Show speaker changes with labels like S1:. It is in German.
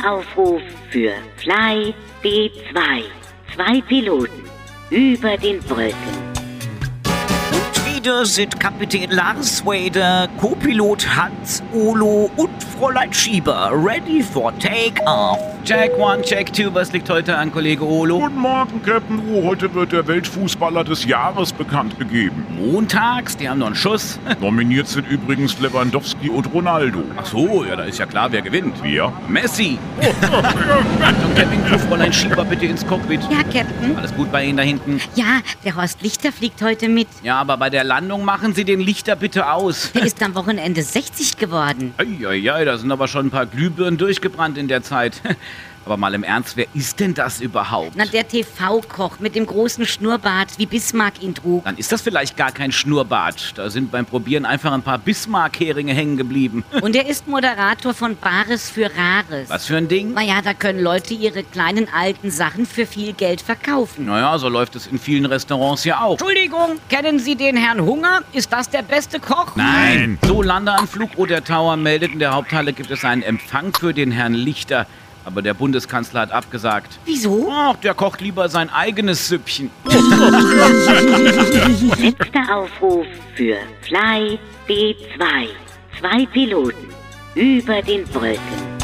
S1: Letzter Aufruf für Fly B2. 2 Piloten über den Wolken.
S2: Und wieder sind Kapitän Lars Wader, Co-Pilot Hans Olo und Fräulein Schieber ready for take-off.
S3: Check 1, Check 2, was liegt heute an, Kollege Olo?
S4: Guten Morgen, Captain Ru. Heute wird der Weltfußballer des Jahres bekannt gegeben.
S3: Montags, die haben noch einen Schuss.
S4: Nominiert sind übrigens Lewandowski und Ronaldo.
S3: Ach so, ja, da ist ja klar, wer gewinnt.
S4: Wer?
S3: Messi. Achtung, Captain Crew, Fräulein Schieber, bitte ins Cockpit.
S5: Ja, Captain.
S3: Alles gut bei Ihnen da hinten?
S5: Ja, der Horst Lichter fliegt heute mit.
S3: Ja, aber bei der Landung machen Sie den Lichter bitte aus.
S5: Der ist am Wochenende 60 geworden.
S3: Eieiei, da sind aber schon ein paar Glühbirnen durchgebrannt in der Zeit. Aber mal im Ernst, wer ist denn das überhaupt?
S5: Na, der TV-Koch mit dem großen Schnurrbart, wie Bismarck ihn trug.
S3: Dann ist das vielleicht gar kein Schnurrbart. Da sind beim Probieren einfach ein paar Bismarck-Heringe hängen geblieben.
S5: Und er ist Moderator von Bares für Rares.
S3: Was für ein Ding?
S5: Naja, da können Leute ihre kleinen alten Sachen für viel Geld verkaufen.
S3: Naja, so läuft es in vielen Restaurants ja auch.
S5: Entschuldigung, kennen Sie den Herrn Hunger? Ist das der beste Koch?
S4: Nein.
S3: So, Landeanflug Oder Tower meldet, in der Haupthalle gibt es einen Empfang für den Herrn Lichter. Aber der Bundeskanzler hat abgesagt.
S5: Wieso?
S3: Ach, der kocht lieber sein eigenes Süppchen.
S1: Letzter Aufruf für Fly B2. 2 Piloten über den Wolken.